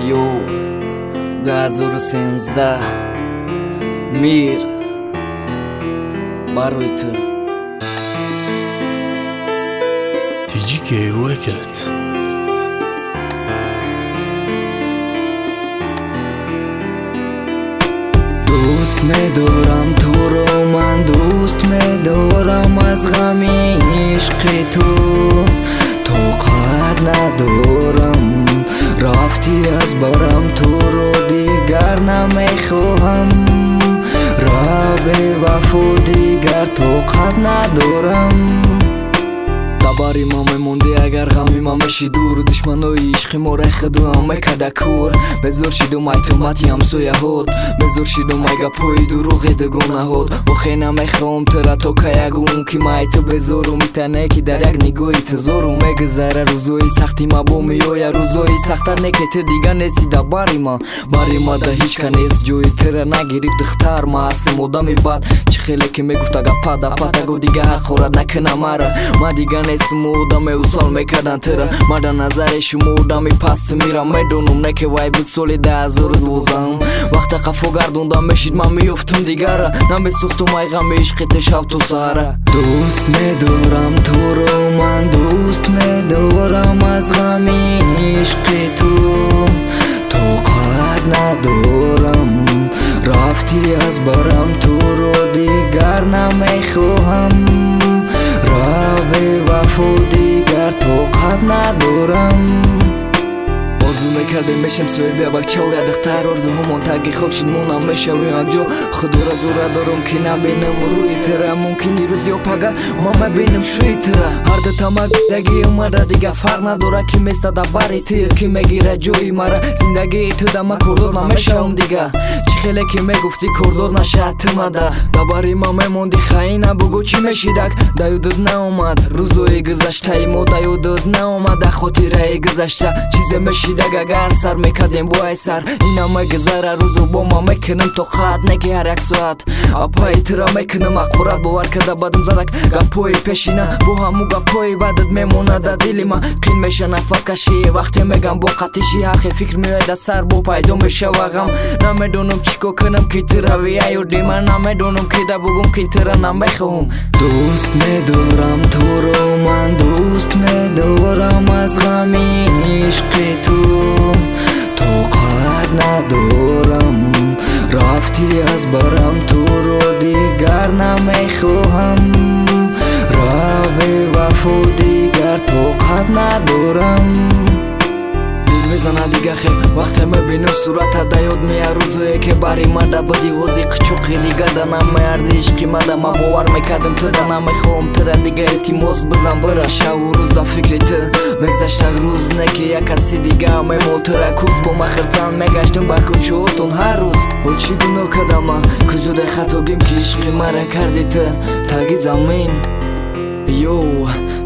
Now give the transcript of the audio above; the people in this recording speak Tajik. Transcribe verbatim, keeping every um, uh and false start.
یو دو هزار و سیزده میر برای تو تیجی که ایروه کرد دوست می‌دارم تو رو، من دوست می‌دارم از غم عشق تو طاقت ندارم رفتی از برم تو رو دیگر نمیخواهم را به وفا دیگر طاقت ندارم باری ما میموندی اگر غمی ما میشی دور دشمنای عشق ما رخ دو همه کدکور بزور شیدو مای تومتی هم سوی هود بزور شیدو مای گپوی دروغی دگونه هود و خیلی میخوام ترا تو که یگون که مای تو بزورو میتنه که در یک نگوی تزورو میگذره روزوی سختی ما بو میوی روزوی سختر نکه تو دیگه نیستی دا باری ما باری ما دا هیچ که نیست جوی ترا نگیریف دختر ما هستیم مدامی بد چه خیلی که میگفت اگه پا پا گو دیگه حق خورد نکنه مرا ما دیگه نیست مودا می وصال میکردن ترا ما در نظرش مودا می پست میرم میدونم نه که وای بود سولی ده هزار و دوزدهم وقت قفو گردوندم میشید من میفتم دیگر نمیسوختم ای غم عشقت شب تو سهره دوست میدارم تو رو من دوست میدارم از غم عشق تو طاقت ندارم رفتی از برم تو رو دیگر نمیخواهم را به وفا دیگر طاقت ندارم آرزو میکردیم بشم سوی بیا بچه و یدختر آرزو همون تگی خوب شد مونم میشویم اگجا خود را زوره دارم که نبینم روی تره ممکنی روز یا پگه ما مبینم شوی تره هر دو تمک دگی اومده دیگه فرق نداره که میسته دا باری تی که میگیره جوی مرا زندگی تو دا ما کردور نمیشم دیگه چی خیلی که میگفتی کردور نشه تمده دا باری ما میموندی خیلی نبگو چی میشیدک دا یودد ناومد روزوی گذشته ما دا یودد ناومد خاطره گذشته چیز میشید اگر سر میکردیم با ای سر اینا میگذره روزو با ما میکنم تو خط نگی هر یک ساعت اپای ترا میکنم اقورت باور کرده بدم زدک گپوی پیشینه با همو گپوی بدت میمونه دا دیلی ما قین میشه نفس کشی وقتی میگم با قطیشی حقی فکر میوید سر با پیدا میشه و غم نمیدونم چیکو کنم که ترا ویای و دیمه نمیدونم که دا بگم که ترا نمیخوام دوست میدارم تو رو من دوست میدارم از غم عشق تو طاقت ندارم رفتی از برم تو رو دیگر نمیخواهم را به وفا دیگر طاقت ندارم میزنه دیگه خیلی وقتی میبینم صورت دا یاد میه روزایی که باری مده بدی وزی قچوقی دیگه دا نمیارزی عشقی مده ما باور میکردم تو دا نمیخوام تره دیگه التماس بزن بره شب و روز دا فکری تو میگذشت روز نکی یک کسی دیگه میمون تره کوز با ما خرزن میگشتم با کچوتون هر روز و چی گناه کدم کجا ده خطا گیم که عشقی مره کردی تو تاگی زمین یو